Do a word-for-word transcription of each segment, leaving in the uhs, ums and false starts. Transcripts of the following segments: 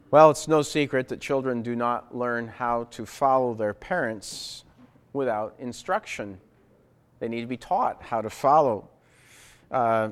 Well, it's no secret that children do not learn how to follow their parents without instruction. They need to be taught how to follow. Uh,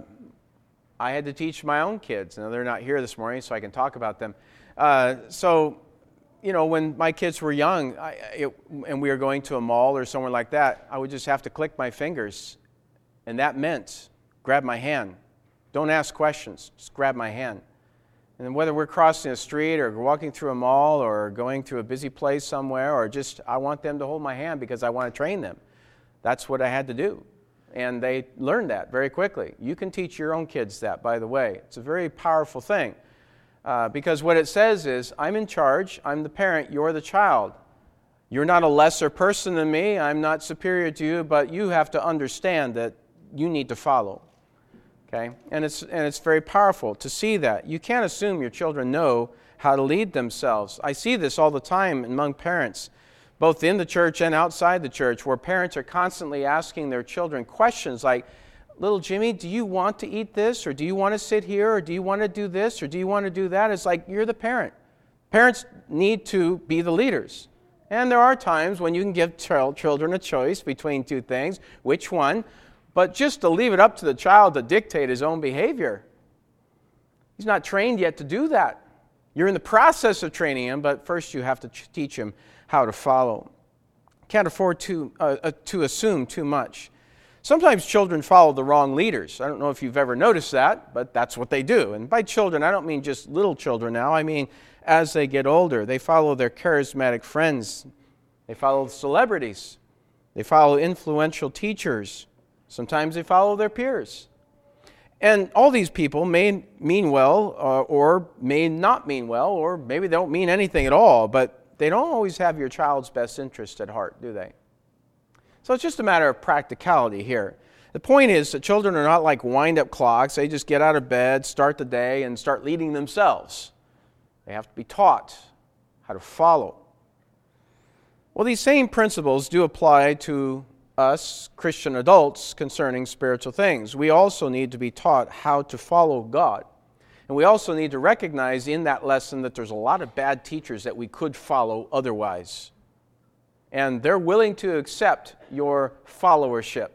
I had to teach my own kids. Now, they're not here this morning, so I can talk about them. Uh, so, you know, when my kids were young I, it, and we were going to a mall or somewhere like that, I would just have to click my fingers, and that meant grab my hand. Don't ask questions, just grab my hand. And whether we're crossing a street or walking through a mall or going through a busy place somewhere, or just I want them to hold my hand because I want to train them. That's what I had to do. And they learned that very quickly. You can teach your own kids that, by the way. It's a very powerful thing. Uh, because what it says is, I'm in charge, I'm the parent, you're the child. You're not a lesser person than me, I'm not superior to you, but you have to understand that you need to follow. Okay? And it's and it's very powerful to see that. You can't assume your children know how to lead themselves. I see this all the time among parents, both in the church and outside the church, where parents are constantly asking their children questions like, little Jimmy, do you want to eat this? Or do you want to sit here? Or do you want to do this? Or do you want to do that? It's like, you're the parent. Parents need to be the leaders. And there are times when you can give ch- children a choice between two things. Which one? But just to leave it up to the child to dictate his own behavior. He's not trained yet to do that. You're in the process of training him, but first you have to ch- teach him how to follow. Can't afford to, uh, uh, to assume too much. Sometimes children follow the wrong leaders. I don't know if you've ever noticed that, but that's what they do. And by children, I don't mean just little children now. I mean as they get older. They follow their charismatic friends. They follow celebrities. They follow influential teachers. Sometimes they follow their peers. And all these people may mean well uh, or may not mean well, or maybe they don't mean anything at all, but they don't always have your child's best interest at heart, do they? So it's just a matter of practicality here. The point is that children are not like wind-up clocks. They just get out of bed, start the day, and start leading themselves. They have to be taught how to follow. Well, these same principles do apply to us, Christian adults, concerning spiritual things. We also need to be taught how to follow God. And we also need to recognize in that lesson that there's a lot of bad teachers that we could follow otherwise. And they're willing to accept your followership.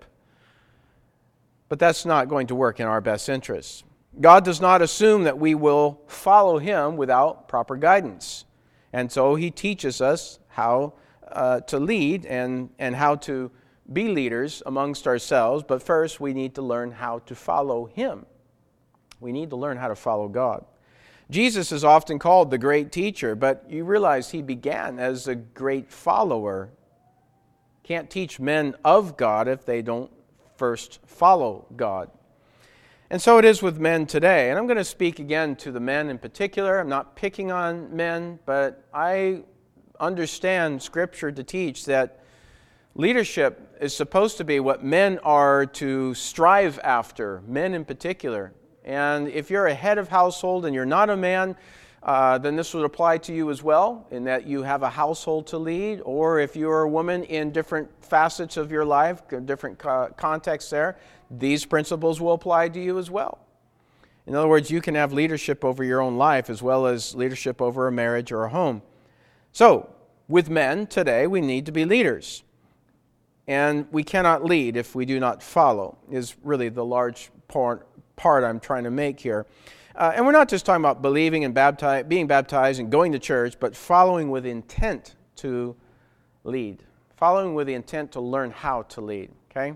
But that's not going to work in our best interests. God does not assume that we will follow Him without proper guidance. And so He teaches us how uh, to lead and, and how to be leaders amongst ourselves. But first, we need to learn how to follow Him. We need to learn how to follow God. Jesus is often called the great teacher, but you realize He began as a great follower. Can't teach men of God if they don't first follow God. And so it is with men today. And I'm going to speak again to the men in particular. I'm not picking on men, but I understand Scripture to teach that leadership is supposed to be what men are to strive after, men in particular. And if you're a head of household and you're not a man, uh, then this would apply to you as well, in that you have a household to lead. Or if you're a woman in different facets of your life, different co- contexts there, these principles will apply to you as well. In other words, you can have leadership over your own life as well as leadership over a marriage or a home. So, with men today, we need to be leaders. And we cannot lead if we do not follow, is really the large part, part I'm trying to make here. Uh, and we're not just talking about believing and baptize, being baptized and going to church, but following with intent to lead. Following with the intent to learn how to lead, okay?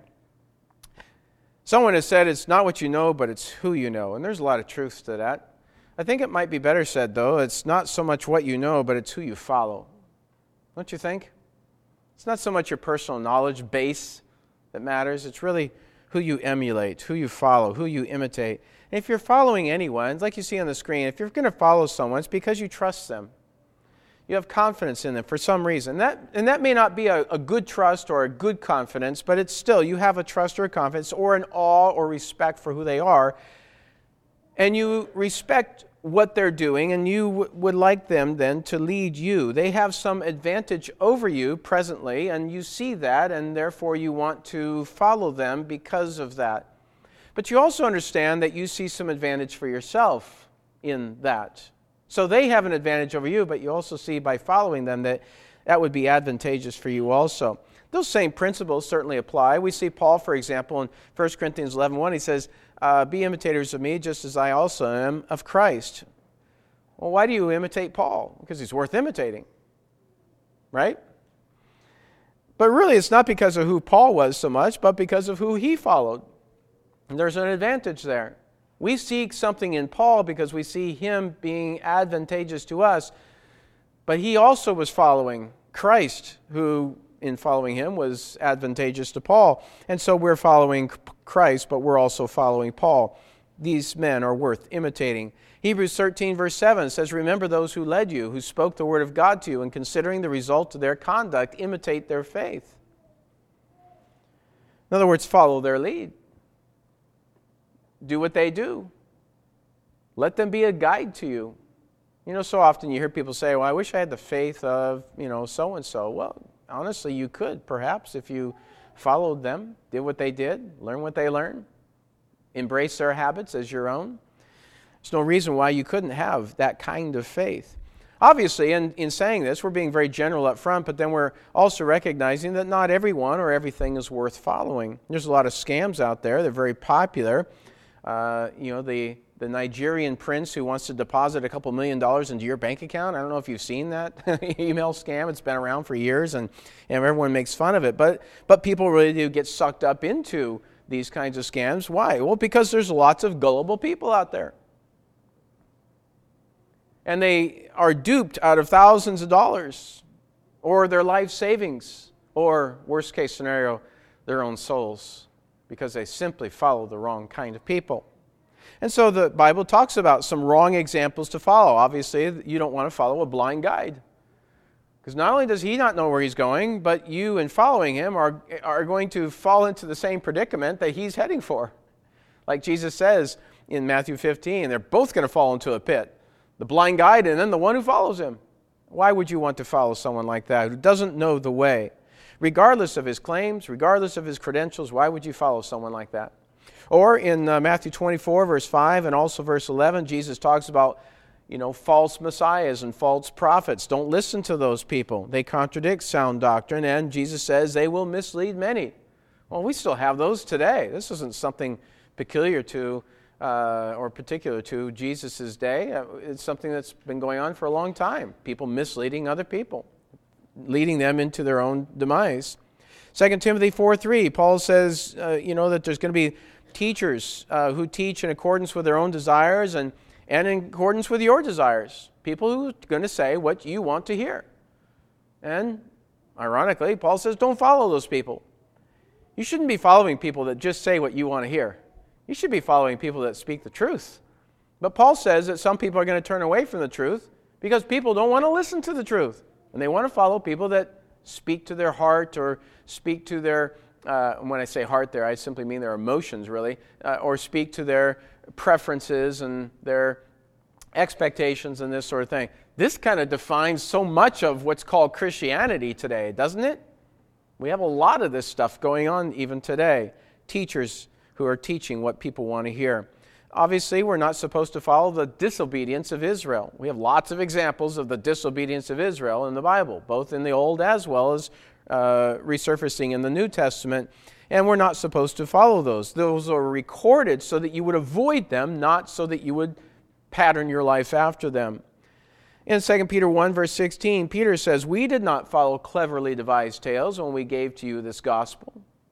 Someone has said it's not what you know, but it's who you know. And there's a lot of truth to that. I think it might be better said, though, it's not so much what you know, but it's who you follow. Don't you think? It's not so much your personal knowledge base that matters. It's really who you emulate, who you follow, who you imitate. And if you're following anyone, like you see on the screen, if you're going to follow someone, it's because you trust them. You have confidence in them for some reason. That, and that may not be a, a good trust or a good confidence, but it's still, you have a trust or a confidence or an awe or respect for who they are. And you respect what they're doing, and you w- would like them then to lead you. They have some advantage over you presently, and you see that, and therefore you want to follow them because of that. But you also understand that you see some advantage for yourself in that. So they have an advantage over you, but you also see by following them that that would be advantageous for you also. Those same principles certainly apply. We see Paul, for example, in First Corinthians eleven one, he says, uh, be imitators of me just as I also am of Christ. Well, why do you imitate Paul? Because he's worth imitating, right? But really, it's not because of who Paul was so much, but because of who he followed. And there's an advantage there. We seek something in Paul because we see him being advantageous to us, but he also was following Christ, who, in following him, was advantageous to Paul. And so we're following Christ, but we're also following Paul. These men are worth imitating. Hebrews thirteen, verse seven says, remember those who led you, who spoke the word of God to you, and considering the result of their conduct, imitate their faith. In other words, follow their lead. Do what they do. Let them be a guide to you. You know, so often you hear people say, well, I wish I had the faith of, you know, so-and-so. Well, honestly, you could, perhaps, if you followed them, did what they did, learned what they learned, embrace their habits as your own. There's no reason why you couldn't have that kind of faith. Obviously, in, in saying this, we're being very general up front, but then we're also recognizing that not everyone or everything is worth following. There's a lot of scams out there. They're very popular. Uh, you know, the, the Nigerian prince who wants to deposit a couple million dollars into your bank account. I don't know if you've seen that email scam. It's been around for years, and, and everyone makes fun of it. But, but people really do get sucked up into these kinds of scams. Why? Well, because there's lots of gullible people out there. And they are duped out of thousands of dollars, or their life savings, or, worst case scenario, their own souls, because they simply follow the wrong kind of people. And so the Bible talks about some wrong examples to follow. Obviously, you don't want to follow a blind guide, because not only does he not know where he's going, but you, in following him, are, are going to fall into the same predicament that he's heading for. Like Jesus says in Matthew fifteen, they're both going to fall into a pit. The blind guide and then the one who follows him. Why would you want to follow someone like that who doesn't know the way? Regardless of his claims, regardless of his credentials, why would you follow someone like that? Or in uh, Matthew twenty-four, verse five, and also verse eleven, Jesus talks about, you know, false messiahs and false prophets. Don't listen to those people. They contradict sound doctrine, and Jesus says they will mislead many. Well, we still have those today. This isn't something peculiar to Uh, or particular to Jesus' day. Uh, it's something that's been going on for a long time. People misleading other people, leading them into their own demise. Second Timothy four three, Paul says, uh, you know, that there's going to be teachers uh, who teach in accordance with their own desires and, and in accordance with your desires. People who are going to say what you want to hear. And ironically, Paul says, don't follow those people. You shouldn't be following people that just say what you want to hear. You should be following people that speak the truth. But Paul says that some people are going to turn away from the truth because people don't want to listen to the truth. And they want to follow people that speak to their heart or speak to their, uh, when I say heart there, I simply mean their emotions really, uh, or speak to their preferences and their expectations and this sort of thing. This kind of defines so much of what's called Christianity today, doesn't it? We have a lot of this stuff going on even today. Teachers who are teaching what people want to hear. Obviously, we're not supposed to follow the disobedience of Israel. We have lots of examples of the disobedience of Israel in the Bible, both in the Old as well as uh, resurfacing in the New Testament, and we're not supposed to follow those. Those are recorded so that you would avoid them, not so that you would pattern your life after them. In Second Peter one, verse sixteen, Peter says, we did not follow cleverly devised tales when we gave to you this gospel.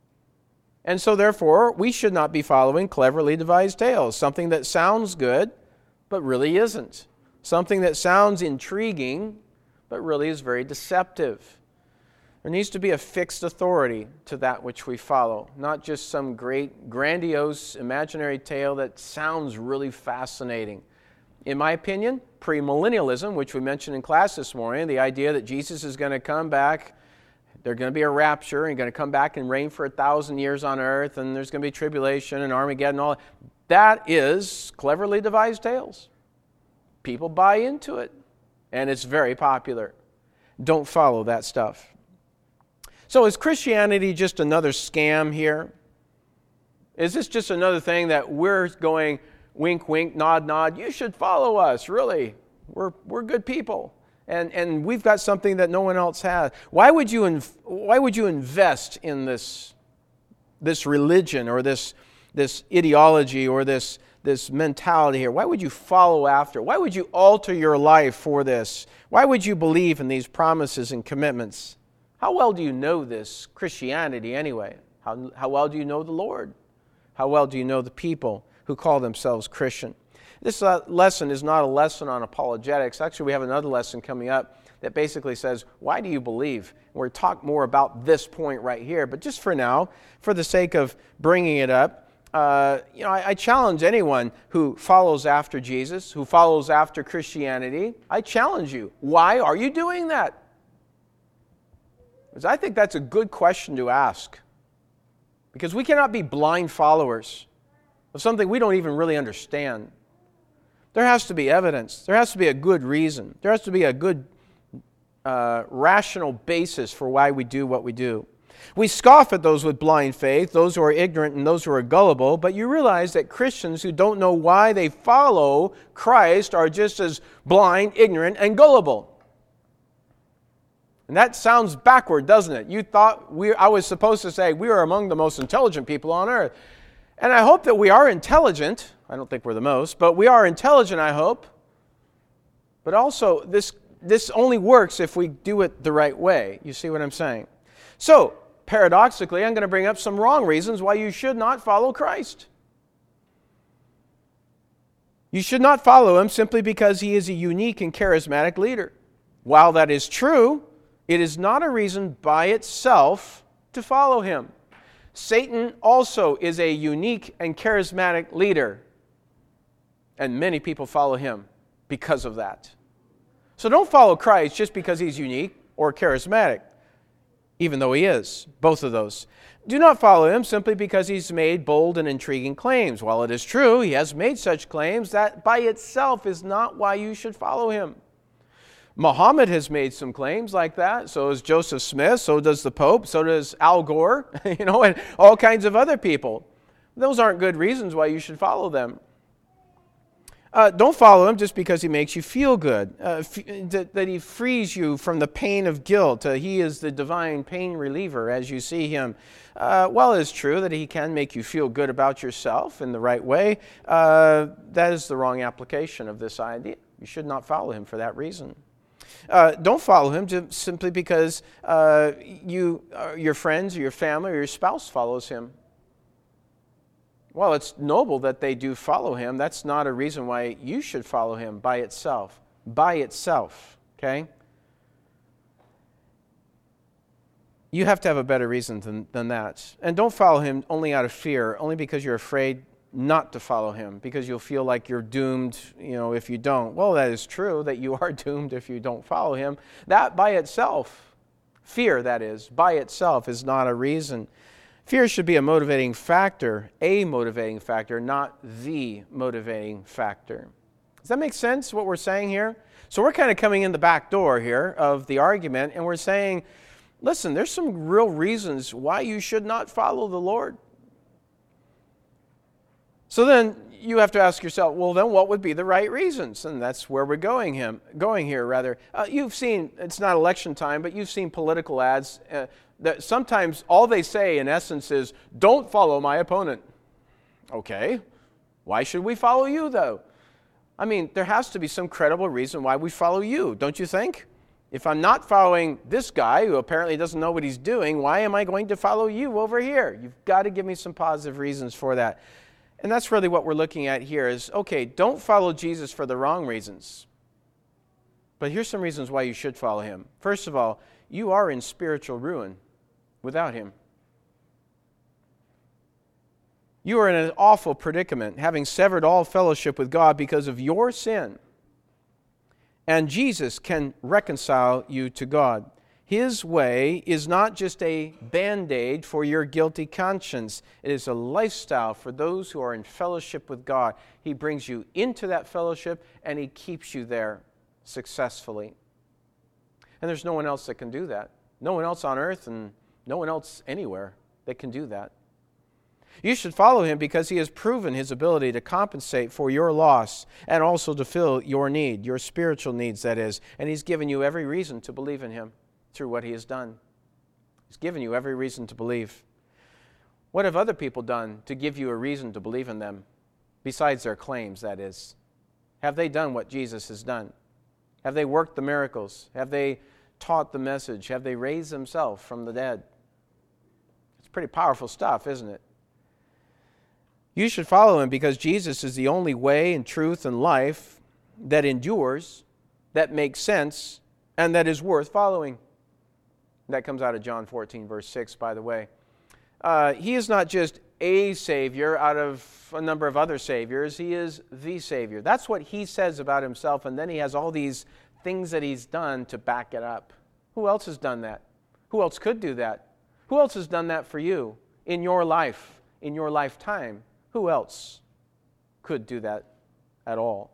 And so, therefore, we should not be following cleverly devised tales, something that sounds good, but really isn't. Something that sounds intriguing, but really is very deceptive. There needs to be a fixed authority to that which we follow, not just some great, grandiose, imaginary tale that sounds really fascinating. In my opinion, premillennialism, which we mentioned in class this morning, the idea that Jesus is going to come back, there's going to be a rapture, and he's going to come back and reign for a thousand years on earth, and there's going to be tribulation and Armageddon and all that. That is cleverly devised tales. People buy into it, and it's very popular. Don't follow that stuff. So is Christianity just another scam here? Is this just another thing that we're going, wink, wink, nod, nod, you should follow us, really? We're, we're good people. And, and we've got something that no one else has. Why would you, inv- why would you invest in this, this religion or this, this ideology or this, this mentality here? Why would you follow after? Why would you alter your life for this? Why would you believe in these promises and commitments? How well do you know this Christianity anyway? How, how well do you know the Lord? How well do you know the people who call themselves Christian? This uh, lesson is not a lesson on apologetics. Actually, we have another lesson coming up that basically says, why do you believe? We'll talk more about this point right here. But just for now, for the sake of bringing it up, uh, you know, I, I challenge anyone who follows after Jesus, who follows after Christianity, I challenge you. Why are you doing that? Because I think that's a good question to ask. Because we cannot be blind followers of something we don't even really understand. There has to be evidence. There has to be a good reason. There has to be a good uh, rational basis for why we do what we do. We scoff at those with blind faith, those who are ignorant and those who are gullible, but you realize that Christians who don't know why they follow Christ are just as blind, ignorant, and gullible. And that sounds backward, doesn't it? You thought we, I was supposed to say we are among the most intelligent people on earth. And I hope that we are intelligent. I don't think we're the most, but we are intelligent, I hope. But also, this, this only works if we do it the right way. You see what I'm saying? So, paradoxically, I'm going to bring up some wrong reasons why you should not follow Christ. You should not follow him simply because he is a unique and charismatic leader. While that is true, it is not a reason by itself to follow him. Satan also is a unique and charismatic leader, and many people follow him because of that. So don't follow Christ just because he's unique or charismatic, even though he is, both of those. Do not follow him simply because he's made bold and intriguing claims. While it is true he has made such claims, that by itself is not why you should follow him. Muhammad has made some claims like that. So does Joseph Smith. So does the Pope. So does Al Gore. You know, and all kinds of other people. Those aren't good reasons why you should follow them. Uh, don't follow him just because he makes you feel good. Uh, f- that, that he frees you from the pain of guilt. Uh, he is the divine pain reliever as you see him. Uh, while it is true that he can make you feel good about yourself in the right way, uh, that is the wrong application of this idea. You should not follow him for that reason. Uh, don't follow him just simply because uh, you, uh, your friends or your family or your spouse follows him. Well, it's noble that they do follow him. That's not a reason why you should follow him by itself. By itself, okay? You have to have a better reason than, than that. And don't follow him only out of fear, only because you're afraid not to follow him, because you'll feel like you're doomed, you know, if you don't. Well, that is true, that you are doomed if you don't follow him. That by itself, fear that is, by itself is not a reason. Fear should be a motivating factor, a motivating factor, not the motivating factor. Does that make sense, what we're saying here? So we're kind of coming in the back door here of the argument, and we're saying, listen, there's some real reasons why you should not follow the Lord. So then you have to ask yourself, well, then what would be the right reasons? And that's where we're going him, going here, rather. Uh, you've seen, it's not election time, but you've seen political ads uh, that sometimes all they say in essence is, don't follow my opponent. Okay, why should we follow you though? I mean, there has to be some credible reason why we follow you, don't you think? If I'm not following this guy who apparently doesn't know what he's doing, why am I going to follow you over here? You've got to give me some positive reasons for that. And that's really what we're looking at here is, okay, don't follow Jesus for the wrong reasons. But here's some reasons why you should follow him. First of all, you are in spiritual ruin without him. You are in an awful predicament, having severed all fellowship with God because of your sin. And Jesus can reconcile you to God. His way is not just a band-aid for your guilty conscience. It is a lifestyle for those who are in fellowship with God. He brings you into that fellowship and he keeps you there successfully. And there's no one else that can do that. No one else on earth and no one else anywhere that can do that. You should follow him because he has proven his ability to compensate for your loss and also to fill your need, your spiritual needs, that is. And he's given you every reason to believe in him through what he has done. He's given you every reason to believe. What have other people done to give you a reason to believe in them, besides their claims, that is? Have they done what Jesus has done? Have they worked the miracles? Have they taught the message? Have they raised themselves from the dead? It's pretty powerful stuff, isn't it? You should follow him because Jesus is the only way and truth and life that endures, that makes sense, and that is worth following. That comes out of John fourteen, verse six, by the way. Uh, he is not just a Savior out of a number of other Saviors. He is the Savior. That's what he says about himself, and then he has all these things that he's done to back it up. Who else has done that? Who else could do that? Who else has done that for you in your life, in your lifetime? Who else could do that at all?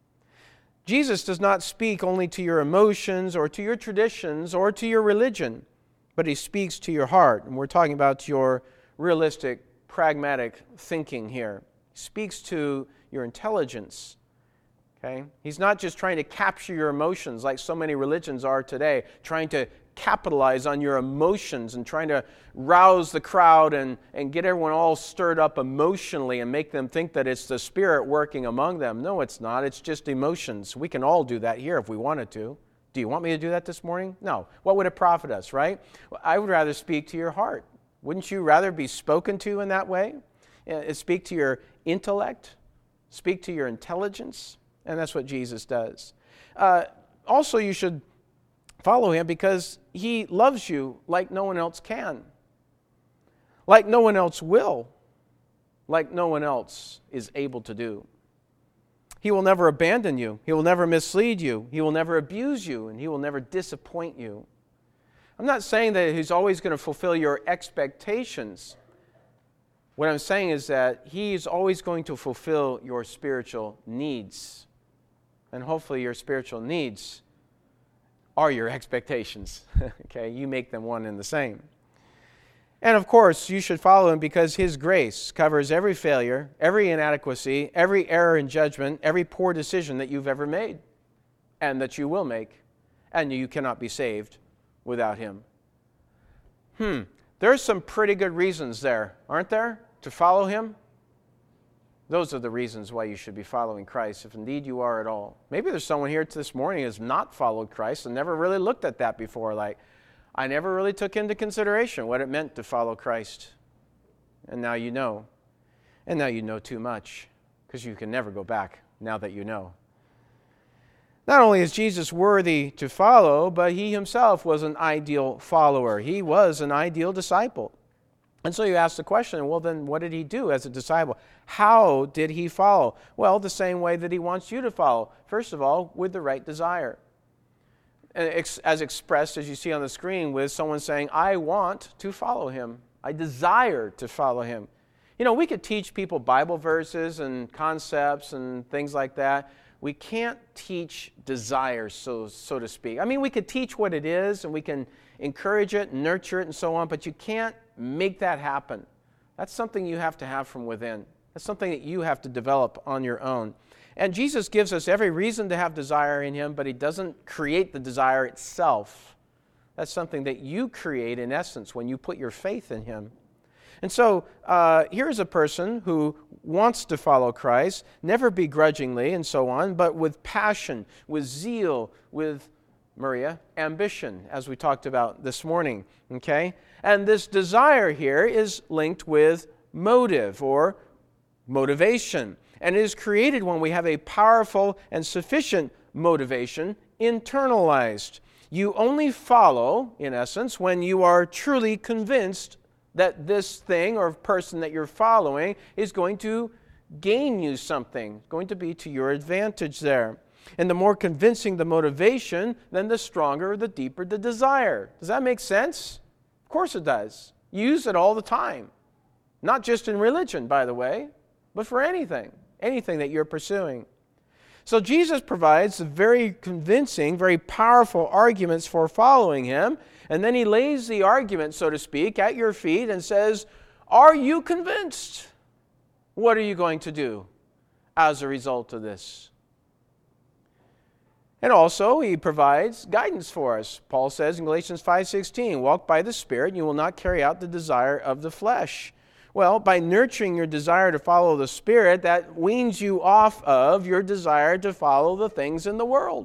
Jesus does not speak only to your emotions or to your traditions or to your religion, but he speaks to your heart. And we're talking about your realistic, pragmatic thinking here. He speaks to your intelligence. Okay? He's not just trying to capture your emotions like so many religions are today, trying to capitalize on your emotions and trying to rouse the crowd and, and get everyone all stirred up emotionally and make them think that it's the Spirit working among them. No, it's not. It's just emotions. We can all do that here if we wanted to. Do you want me to do that this morning? No. What would it profit us, right? I would rather speak to your heart. Wouldn't you rather be spoken to in that way? Uh, speak to your intellect, speak to your intelligence, and that's what Jesus does. Uh, also, you should follow him because he loves you like no one else can, like no one else will, like no one else is able to do. He will never abandon you. He will never mislead you. He will never abuse you, and he will never disappoint you. I'm not saying that he's always going to fulfill your expectations. What I'm saying is that he's always going to fulfill your spiritual needs. And hopefully your spiritual needs are your expectations. Okay, you make them one and the same. And of course, you should follow him because his grace covers every failure, every inadequacy, every error in judgment, every poor decision that you've ever made and that you will make, and you cannot be saved without him. Hmm, there's some pretty good reasons there, aren't there, to follow him? Those are the reasons why you should be following Christ, if indeed you are at all. Maybe there's someone here this morning who has not followed Christ and never really looked at that before, like, I never really took into consideration what it meant to follow Christ. And now you know. And now you know too much, because you can never go back now that you know. Not only is Jesus worthy to follow, but he himself was an ideal follower. He was an ideal disciple. And so you ask the question, well, then what did he do as a disciple? How did he follow? Well, the same way that he wants you to follow. First of all, with the right desire. As expressed, as you see on the screen, with someone saying, I want to follow him. I desire to follow him. You know, we could teach people Bible verses and concepts and things like that. We can't teach desire, so, so to speak. I mean, we could teach what it is, and we can encourage it, nurture it, and so on, but you can't make that happen. That's something you have to have from within. That's something that you have to develop on your own. And Jesus gives us every reason to have desire in him, but he doesn't create the desire itself. That's something that you create, in essence, when you put your faith in him. And so uh, here's a person who wants to follow Christ, never begrudgingly and so on, but with passion, with zeal, with, Maria, ambition, as we talked about this morning. Okay? And this desire here is linked with motive or motivation. And it is created when we have a powerful and sufficient motivation internalized. You only follow, in essence, when you are truly convinced that this thing or person that you're following is going to gain you something, going to be to your advantage there. And the more convincing the motivation, then the stronger, the deeper the desire. Does that make sense? Of course it does. You use it all the time. Not just in religion, by the way, but for anything, anything that you're pursuing. So Jesus provides very convincing, very powerful arguments for following him, and then he lays the argument, so to speak, at your feet and says, Are you convinced? What are you going to do as a result of this? And also, he provides guidance for us. Paul says in Galatians five sixteen, walk by the Spirit, and you will not carry out the desire of the flesh. Well, by nurturing your desire to follow the Spirit, that weans you off of your desire to follow the things in the world.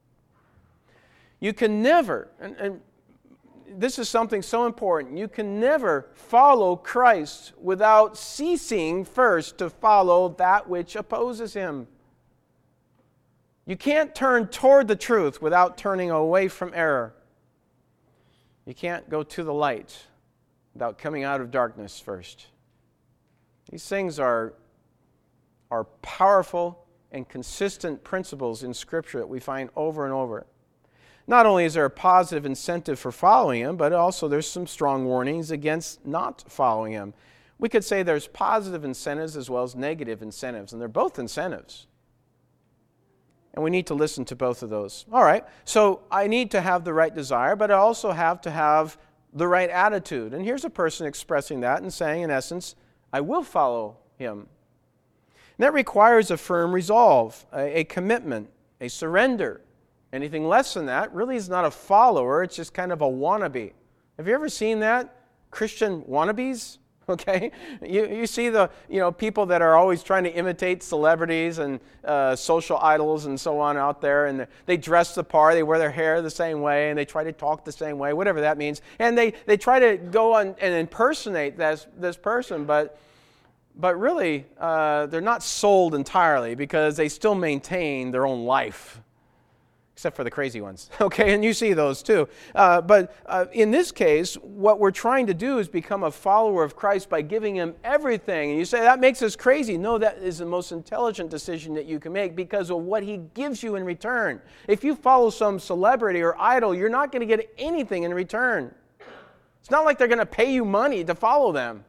You can never, and, and this is something so important, you can never follow Christ without ceasing first to follow that which opposes Him. You can't turn toward the truth without turning away from error. You can't go to the light without coming out of darkness first. These things are, are powerful and consistent principles in Scripture that we find over and over. Not only is there a positive incentive for following Him, but also there's some strong warnings against not following Him. We could say there's positive incentives as well as negative incentives, and they're both incentives. And we need to listen to both of those. All right, so I need to have the right desire, but I also have to have the right attitude. And here's a person expressing that and saying, in essence, I will follow Him. And that requires a firm resolve, a, a commitment, a surrender. Anything less than that really is not a follower, it's just kind of a wannabe. Have you ever seen that? Christian wannabes? Okay, you you see the you know people that are always trying to imitate celebrities and uh, social idols and so on out there, and they dress the part, they wear their hair the same way, and they try to talk the same way, whatever that means, and they, they try to go on and impersonate this this person, but but really uh, they're not sold entirely because they still maintain their own life. Except for the crazy ones, okay? And you see those too. Uh, but uh, in this case, what we're trying to do is become a follower of Christ by giving Him everything. And you say, that makes us crazy. No, that is the most intelligent decision that you can make because of what He gives you in return. If you follow some celebrity or idol, you're not going to get anything in return. It's not like they're going to pay you money to follow them.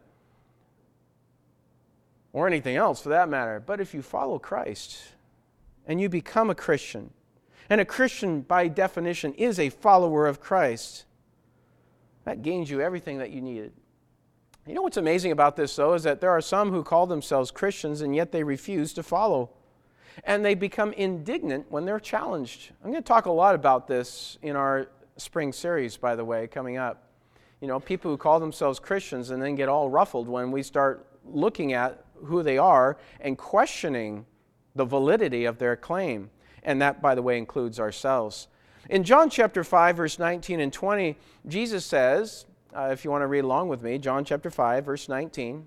Or anything else for that matter. But if you follow Christ and you become a Christian, and a Christian, by definition, is a follower of Christ, that gains you everything that you needed. You know what's amazing about this, though, is that there are some who call themselves Christians, and yet they refuse to follow. And they become indignant when they're challenged. I'm going to talk a lot about this in our spring series, by the way, coming up. You know, people who call themselves Christians and then get all ruffled when we start looking at who they are and questioning the validity of their claim. And that, by the way, includes ourselves. In John chapter five, verse nineteen and twenty, Jesus says, uh, if you want to read along with me, John chapter five, verse nineteen.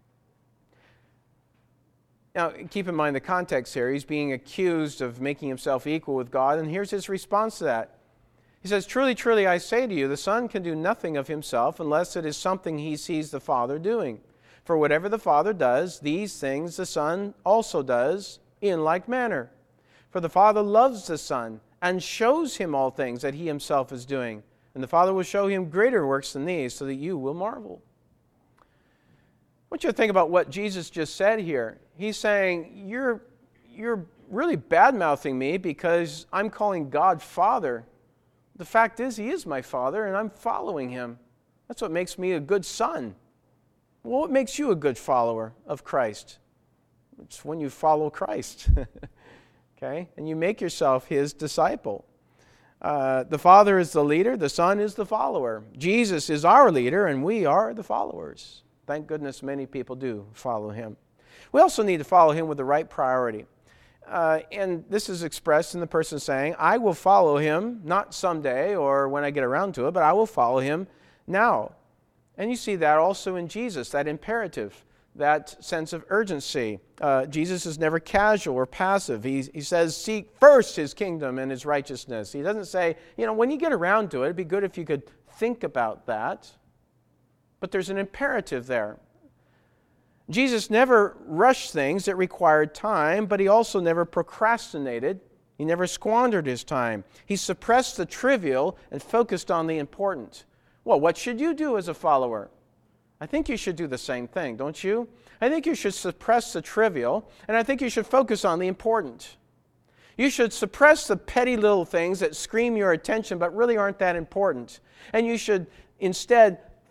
Now, keep in mind the context here. He's being accused of making himself equal with God, and here's his response to that. He says, truly, truly, I say to you, the Son can do nothing of himself unless it is something he sees the Father doing. For whatever the Father does, these things the Son also does in like manner. For the Father loves the Son and shows him all things that he himself is doing. And the Father will show him greater works than these so that you will marvel. I want you to think about what Jesus just said here. He's saying, you're, you're really bad-mouthing me because I'm calling God Father. The fact is, He is my Father and I'm following Him. That's what makes me a good son. Well, what makes you a good follower of Christ? It's when you follow Christ. Okay, and you make yourself His disciple. Uh, the Father is the leader, the Son is the follower. Jesus is our leader, and we are the followers. Thank goodness many people do follow Him. We also need to follow Him with the right priority. Uh, and this is expressed in the person saying, I will follow Him, not someday or when I get around to it, but I will follow Him now. And you see that also in Jesus, that imperative, that sense of urgency. Uh, Jesus is never casual or passive. He, he says, seek first His kingdom and His righteousness. He doesn't say, you know, when you get around to it, it'd be good if you could think about that. But there's an imperative there. Jesus never rushed things that required time, but He also never procrastinated. He never squandered His time. He suppressed the trivial and focused on the important. Well, what should you do as a follower? I think you should do the same thing, don't you? I think you should suppress the trivial, and I think you should focus on the important. You should suppress the petty little things that scream your attention but really aren't that important. And you should instead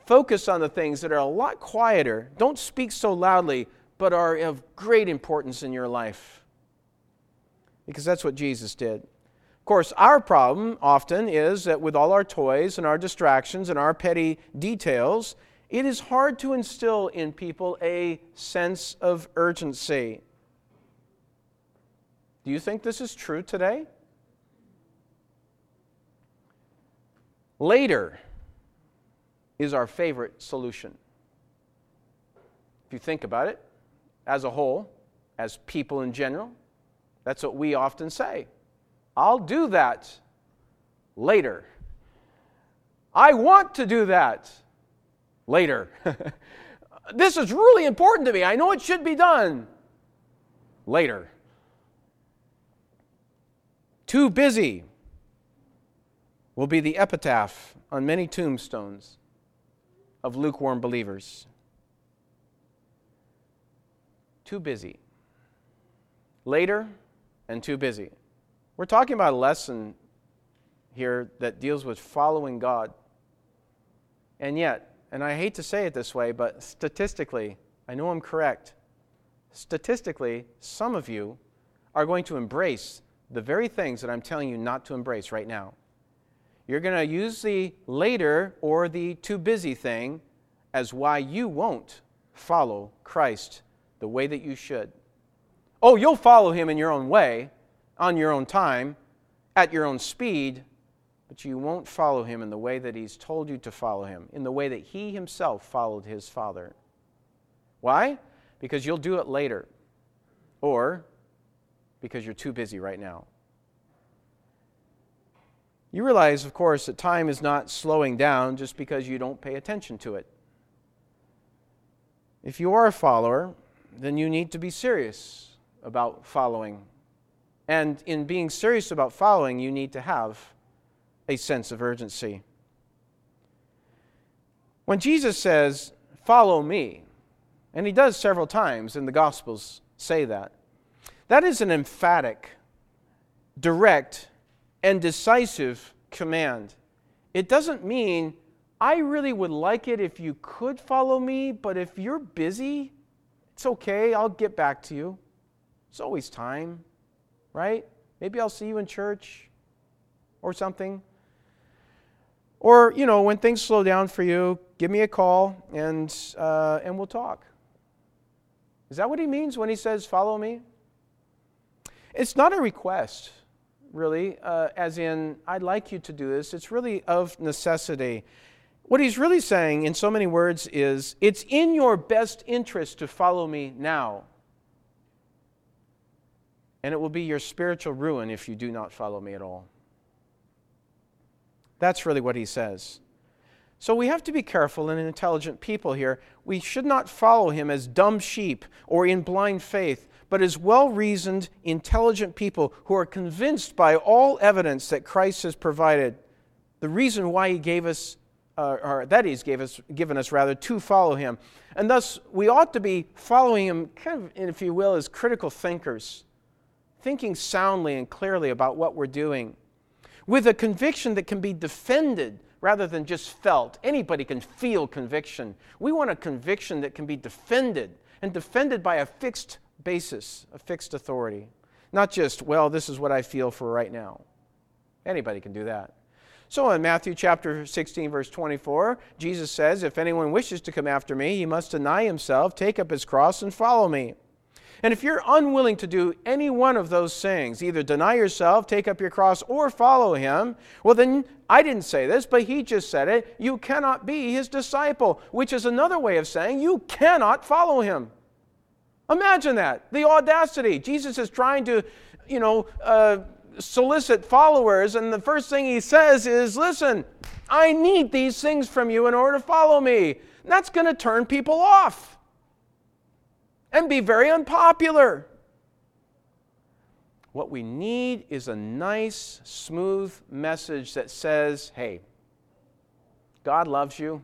Focus on the things that are a lot quieter. Don't speak so loudly, but are of great importance in your life. Because that's what Jesus did. Of course, our problem often is that with all our toys and our distractions and our petty details, it is hard to instill in people a sense of urgency. Do you think this is true today? Later is our favorite solution. If you think about it, as a whole, as people in general, that's what we often say. I'll do that later. I want to do that later. This is really important to me. I know it should be done later. Too busy will be the epitaph on many tombstones of lukewarm believers. Too busy. Later and too busy. We're talking about a lesson here that deals with following God. And yet, and I hate to say it this way, but statistically, I know I'm correct. Statistically, some of you are going to embrace the very things that I'm telling you not to embrace right now. You're going to use the later or the too busy thing as why you won't follow Christ the way that you should. Oh, you'll follow Him in your own way, on your own time, at your own speed, but you won't follow Him in the way that He's told you to follow Him, in the way that He Himself followed His Father. Why? Because you'll do it later, or because you're too busy right now. You realize, of course, that time is not slowing down just because you don't pay attention to it. If you are a follower, then you need to be serious about following. And in being serious about following, you need to have a sense of urgency. When Jesus says, "Follow me," and He does several times in the Gospels say that, that is an emphatic, direct, and decisive command. It doesn't mean, I really would like it if you could follow me, but if you're busy, it's okay, I'll get back to you. There's always time, right? Maybe I'll see you in church or something. Or, you know, when things slow down for you, give me a call and uh, and we'll talk. Is that what He means when He says, "Follow me"? It's not a request, really, uh, as in, I'd like you to do this. It's really of necessity. What He's really saying, in so many words, is, it's in your best interest to follow me now. And it will be your spiritual ruin if you do not follow me at all. That's really what He says. So we have to be careful and intelligent people here. We should not follow Him as dumb sheep or in blind faith, but as well-reasoned, intelligent people who are convinced by all evidence that Christ has provided, the reason why He gave us, uh, or that He's gave us, given us rather, to follow Him. And thus, we ought to be following Him, kind of, if you will, as critical thinkers, thinking soundly and clearly about what we're doing, with a conviction that can be defended rather than just felt. Anybody can feel conviction. We want a conviction that can be defended, and defended by a fixed basis, a fixed authority. Not just, well, this is what I feel for right now. Anybody can do that. So in Matthew chapter sixteen, verse twenty-four, Jesus says, "If anyone wishes to come after me, he must deny himself, take up his cross, and follow me." And if you're unwilling to do any one of those things, either deny yourself, take up your cross, or follow Him, well then, I didn't say this, but He just said it, you cannot be His disciple, which is another way of saying you cannot follow Him. Imagine that, the audacity. Jesus is trying to, you know, uh, solicit followers, and the first thing He says is, listen, I need these things from you in order to follow me. And that's going to turn people off and be very unpopular. What we need is a nice, smooth message that says, hey, God loves you,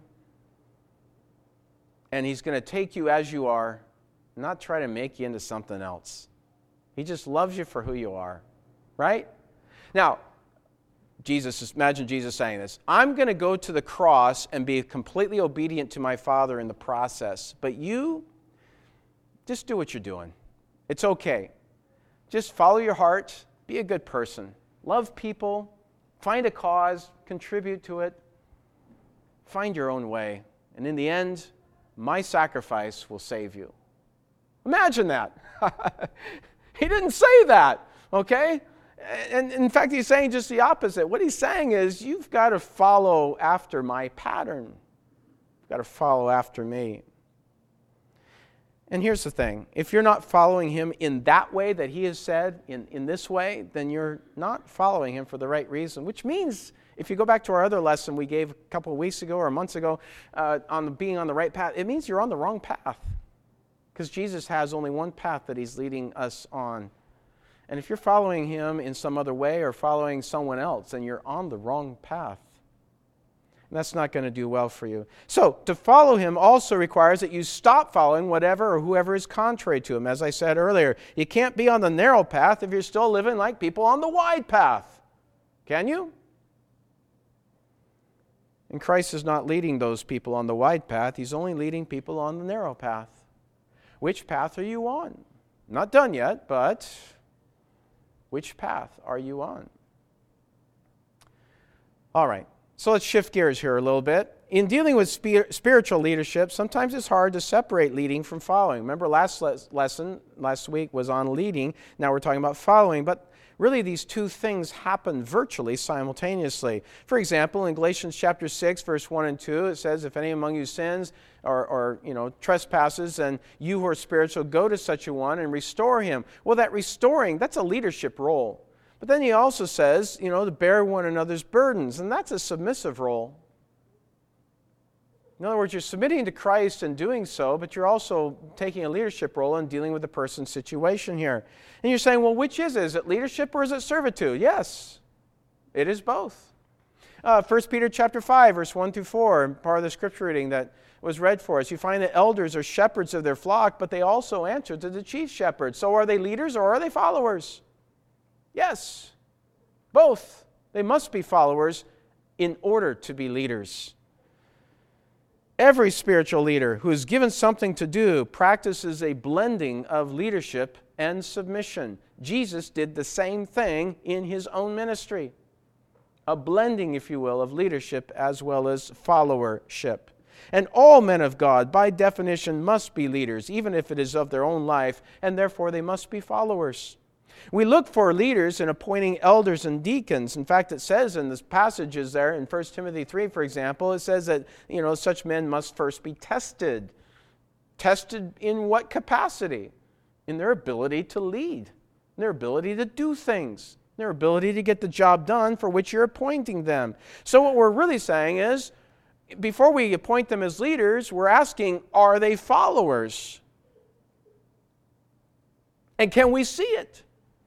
and He's going to take you as you are, not try to make you into something else. He just loves you for who you are, right? Now, Jesus, imagine Jesus saying this, I'm going to go to the cross and be completely obedient to my Father in the process, but you, just do what you're doing. It's okay. Just follow your heart, be a good person, love people, find a cause, contribute to it, find your own way, and in the end, my sacrifice will save you. Imagine that. He didn't say that, okay? And in fact, he's saying just the opposite. What he's saying is, you've got to follow after my pattern. You've got to follow after me. And here's the thing. If you're not following him in that way that he has said, in, in this way, then you're not following him for the right reason. Which means, if you go back to our other lesson we gave a couple of weeks ago or months ago uh, on the, being on the right path, it means you're on the wrong path. Because Jesus has only one path that he's leading us on. And if you're following him in some other way or following someone else, then you're on the wrong path. And that's not going to do well for you. So, to follow him also requires that you stop following whatever or whoever is contrary to him. As I said earlier, you can't be on the narrow path if you're still living like people on the wide path. Can you? And Christ is not leading those people on the wide path. He's only leading people on the narrow path. Which path are you on? Not done yet, but which path are you on? All right. So let's shift gears here a little bit. In dealing with spir- spiritual leadership, sometimes it's hard to separate leading from following. Remember last le- lesson, last week was on leading. Now we're talking about following. But really these two things happen virtually simultaneously. For example, in Galatians chapter six, verse one and two, it says, if any among you sins or, or you know trespasses, and you who are spiritual, go to such a one and restore him. Well, that restoring, that's a leadership role. But then he also says, you know, to bear one another's burdens, and that's a submissive role. In other words, you're submitting to Christ and doing so, but you're also taking a leadership role in dealing with the person's situation here. And you're saying, well, which is it? Is it leadership or is it servitude? Yes, it is both. Uh, First Peter chapter five, verse one through four, part of the scripture reading that was read for us. You find that elders are shepherds of their flock, but they also answer to the chief shepherd. So are they leaders or are they followers? Yes, both. They must be followers in order to be leaders. Every spiritual leader who is given something to do practices a blending of leadership and submission. Jesus did the same thing in his own ministry. A blending, if you will, of leadership as well as followership. And all men of God, by definition, must be leaders, even if it is of their own life, and therefore they must be followers. We look for leaders in appointing elders and deacons. In fact, it says in this passages there in First Timothy three, for example, it says that, you know, such men must first be tested. Tested in what capacity? In their ability to lead, in their ability to do things, their ability to get the job done for which you're appointing them. So what we're really saying is, before we appoint them as leaders, we're asking, are they followers? And can we see it?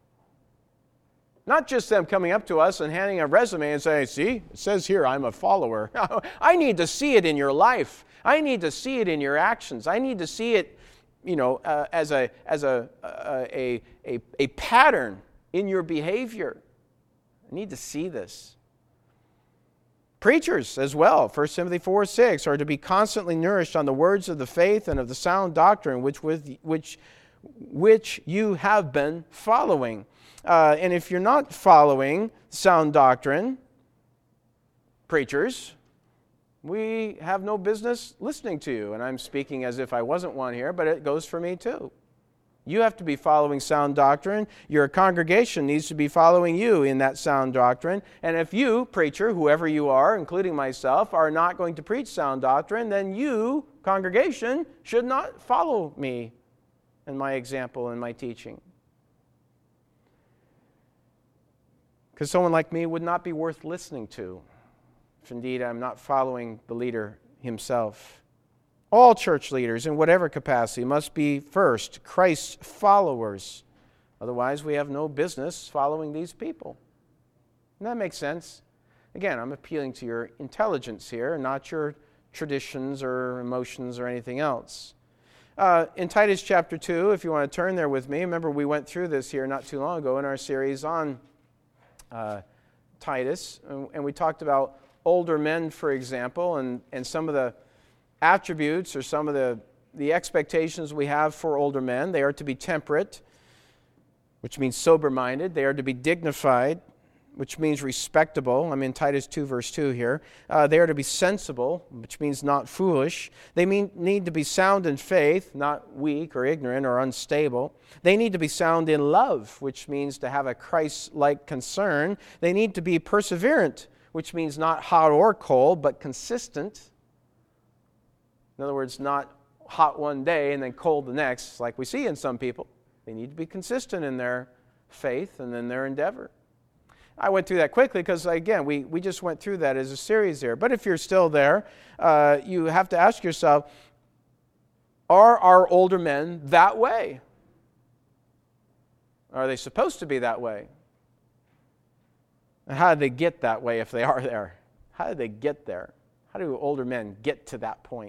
Not just them coming up to us and handing a resume and saying, see, it says here I'm a follower. I need to see it in your life. I need to see it in your actions. I need to see it, you know, uh, as a as a, a a a pattern in your behavior. I need to see this. Preachers as well, First Timothy four six, are to be constantly nourished on the words of the faith and of the sound doctrine which with which which you have been following. Uh, and if you're not following sound doctrine, preachers, we have no business listening to you. And I'm speaking as if I wasn't one here, but it goes for me too. You have to be following sound doctrine. Your congregation needs to be following you in that sound doctrine. And if you, preacher, whoever you are, including myself, are not going to preach sound doctrine, then you, congregation, should not follow me and my example and my teaching. Because someone like me would not be worth listening to, if indeed I'm not following the leader himself. All church leaders, in whatever capacity, must be first Christ's followers. Otherwise, we have no business following these people. And that makes sense. Again, I'm appealing to your intelligence here, not your traditions or emotions or anything else. Uh, in Titus chapter two, if you want to turn there with me, remember we went through this here not too long ago in our series on Uh, Titus, and, and we talked about older men, for example, and, and some of the attributes or some of the, the expectations we have for older men. They are to be temperate, which means sober-minded. They are to be dignified, which means respectable. I'm in Titus two, verse two here. Uh, they are to be sensible, which means not foolish. They mean, need to be sound in faith, not weak or ignorant or unstable. They need to be sound in love, which means to have a Christ-like concern. They need to be perseverant, which means not hot or cold, but consistent. In other words, not hot one day and then cold the next, like we see in some people. They need to be consistent in their faith and in their endeavor. I went through that quickly because, again, we, we just went through that as a series there. But if you're still there, uh, you have to ask yourself, are our older men that way? Are they supposed to be that way? And how did they get that way if they are there? How did they get there? How do older men get to that point?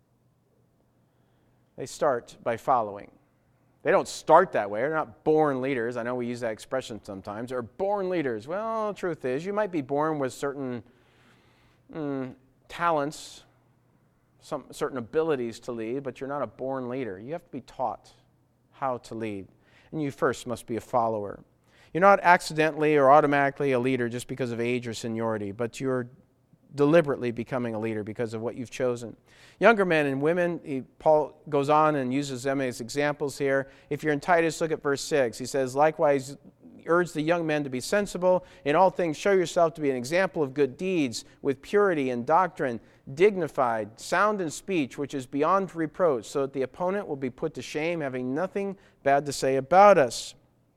They start by following. They don't start that way. They're not born leaders. I know we use that expression sometimes. They're born leaders. Well, the truth is, you might be born with certain mm, talents, some certain abilities to lead, but you're not a born leader. You have to be taught how to lead. And you first must be a follower. You're not accidentally or automatically a leader just because of age or seniority, but you're deliberately becoming a leader because of what you've chosen. Younger men and women, he, Paul goes on and uses them as examples here. If you're in Titus, look at verse six. He says, likewise, urge the young men to be sensible. In all things, show yourself to be an example of good deeds, with purity and doctrine, dignified, sound in speech, which is beyond reproach, so that the opponent will be put to shame, having nothing bad to say about us.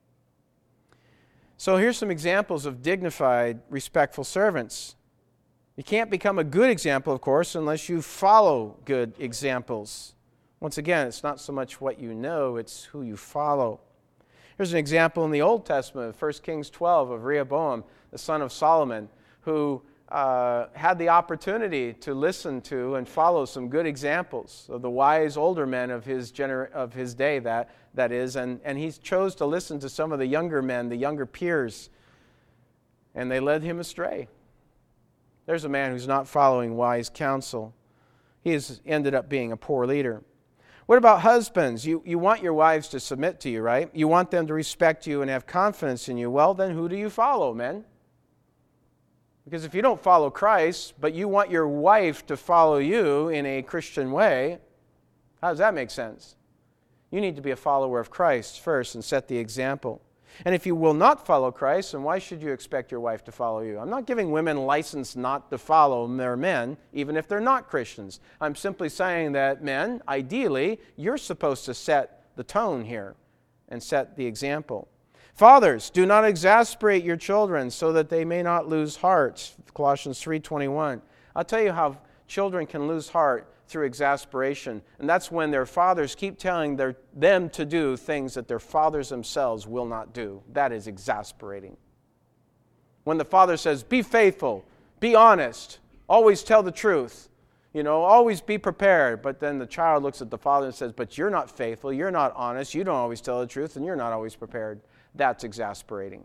So here's some examples of dignified, respectful servants. You can't become a good example, of course, unless you follow good examples. Once again, it's not so much what you know, it's who you follow. Here's an example in the Old Testament, First Kings twelve, of Rehoboam, the son of Solomon, who uh, had the opportunity to listen to and follow some good examples of the wise older men of his gener- of his day, that, that is, and, and he chose to listen to some of the younger men, the younger peers, and they led him astray. There's a man who's not following wise counsel. He has ended up being a poor leader. What about husbands? You, you want your wives to submit to you, right? You want them to respect you and have confidence in you. Well, then who do you follow, men? Because if you don't follow Christ, but you want your wife to follow you in a Christian way, how does that make sense? You need to be a follower of Christ first and set the example. And if you will not follow Christ, then why should you expect your wife to follow you? I'm not giving women license not to follow their men, even if they're not Christians. I'm simply saying that men, ideally, you're supposed to set the tone here and set the example. Fathers, do not exasperate your children so that they may not lose heart. Colossians three twenty-one. I'll tell you how children can lose heart through exasperation, and that's when their fathers keep telling their, them to do things that their fathers themselves will not do. That is exasperating. When the father says, be faithful, be honest, always tell the truth, you know, always be prepared, but then the child looks at the father and says, but you're not faithful, you're not honest, you don't always tell the truth, and you're not always prepared. That's exasperating.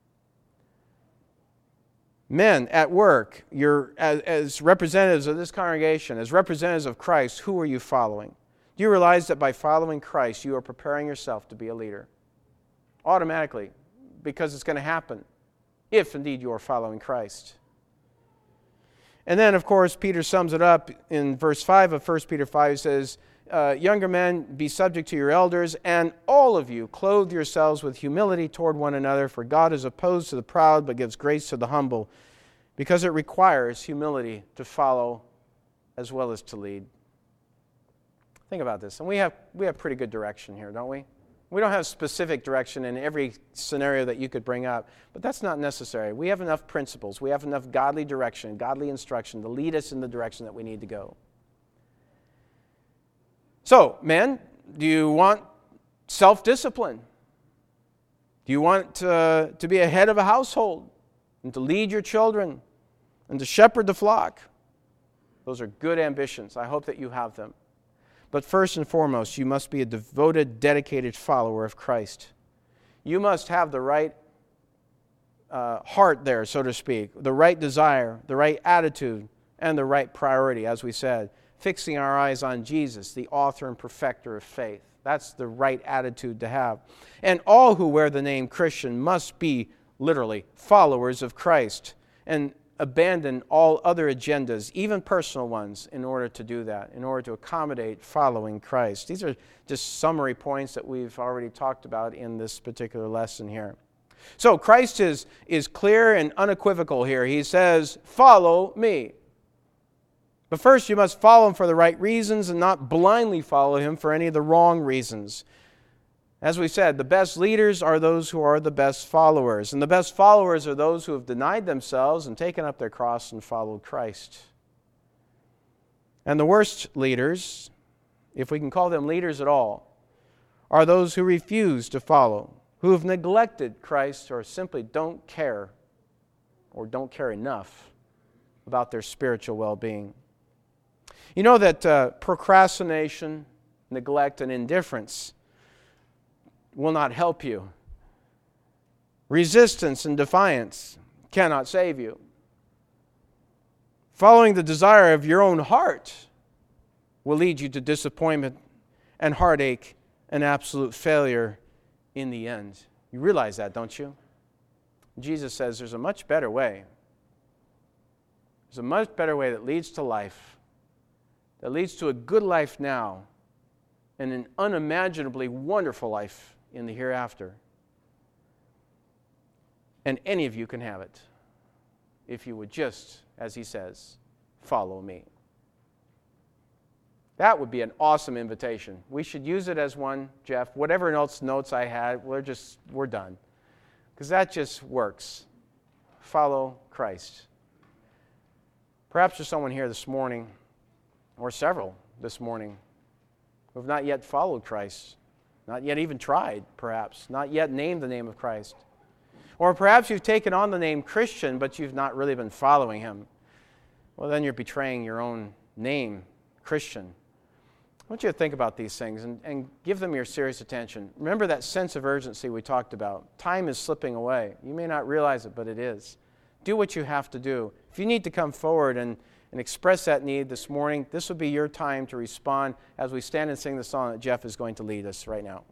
Men at work, you're as, as representatives of this congregation, as representatives of Christ, who are you following? Do you realize that by following Christ, you are preparing yourself to be a leader? Automatically, because it's going to happen, if indeed you are following Christ. And then, of course, Peter sums it up in verse five of First Peter five. He says, uh, younger men, be subject to your elders, and all of you clothe yourselves with humility toward one another, for God is opposed to the proud, but gives grace to the humble, because it requires humility to follow as well as to lead. Think about this. And we have we have pretty good direction here, don't we? We don't have specific direction in every scenario that you could bring up, but that's not necessary. We have enough principles. We have enough godly direction, godly instruction to lead us in the direction that we need to go. So, men, do you want self-discipline? Do you want uh, to be a head of a household and to lead your children and to shepherd the flock? Those are good ambitions. I hope that you have them. But first and foremost, you must be a devoted, dedicated follower of Christ. You must have the right uh, heart there, so to speak, the right desire, the right attitude, and the right priority, as we said. Fixing our eyes on Jesus, the author and perfecter of faith. That's the right attitude to have. And all who wear the name Christian must be, literally, followers of Christ and abandon all other agendas, even personal ones, in order to do that, in order to accommodate following Christ. These are just summary points that we've already talked about in this particular lesson here. So Christ is, is clear and unequivocal here. He says, follow me. But first you must follow Him for the right reasons and not blindly follow Him for any of the wrong reasons. As we said, the best leaders are those who are the best followers. And the best followers are those who have denied themselves and taken up their cross and followed Christ. And the worst leaders, if we can call them leaders at all, are those who refuse to follow, who have neglected Christ or simply don't care or don't care enough about their spiritual well-being. You know that uh, procrastination, neglect, and indifference will not help you. Resistance and defiance cannot save you. Following the desire of your own heart will lead you to disappointment and heartache and absolute failure in the end. You realize that, don't you? Jesus says there's a much better way. There's a much better way that leads to life, that leads to a good life now and an unimaginably wonderful life in the hereafter. And any of you can have it if you would just, as He says, follow me. That would be an awesome invitation. We should use it as one, Jeff. Whatever else notes I had, we're just, we're done. Because that just works. Follow Christ. Perhaps there's someone here this morning, or several this morning, who have not yet followed Christ, not yet even tried, perhaps, not yet named the name of Christ. Or perhaps you've taken on the name Christian, but you've not really been following Him. Well, then you're betraying your own name, Christian. I want you to think about these things and, and give them your serious attention. Remember that sense of urgency we talked about. Time is slipping away. You may not realize it, but it is. Do what you have to do. If you need to come forward and, and express that need this morning, this will be your time to respond as we stand and sing the song that Jeff is going to lead us right now.